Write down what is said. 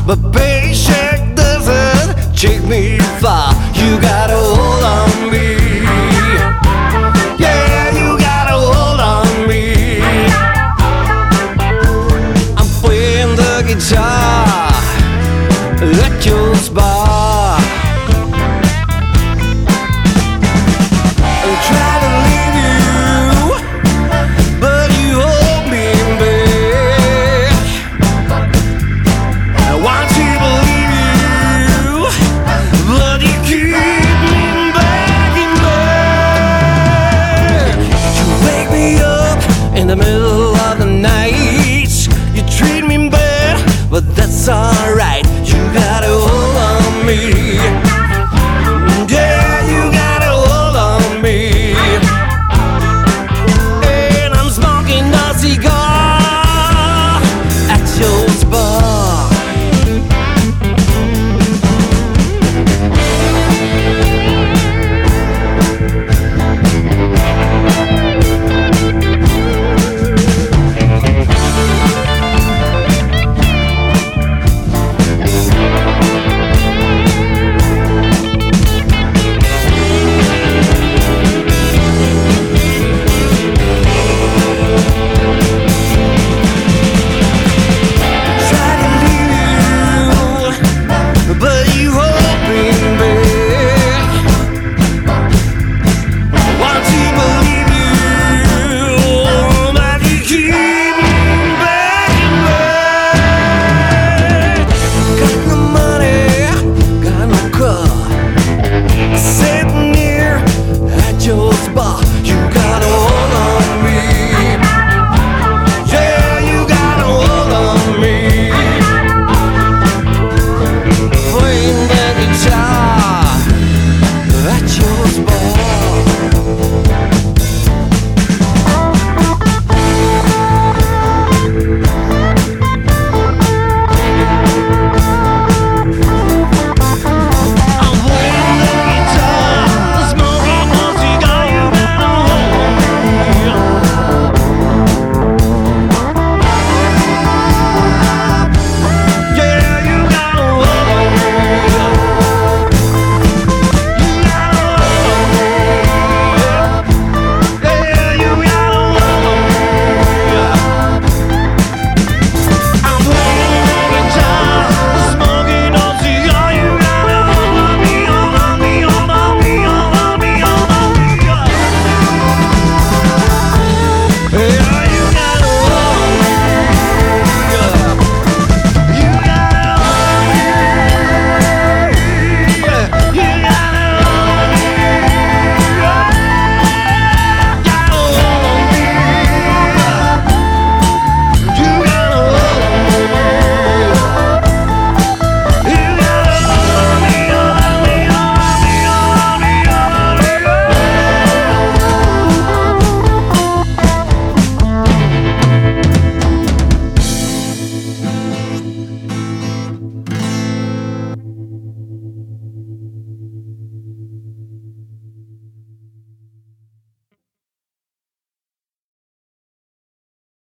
but paycheck doesn't take me far. You gotta hold on me. Yeah, you gotta hold on me. I'm playing the guitar at your bar. I'm trying to leave you, but you hold me back. I want to believe you, but you keep me back and back. You wake me up in the middle of the night. You treat me bad, but that's alright.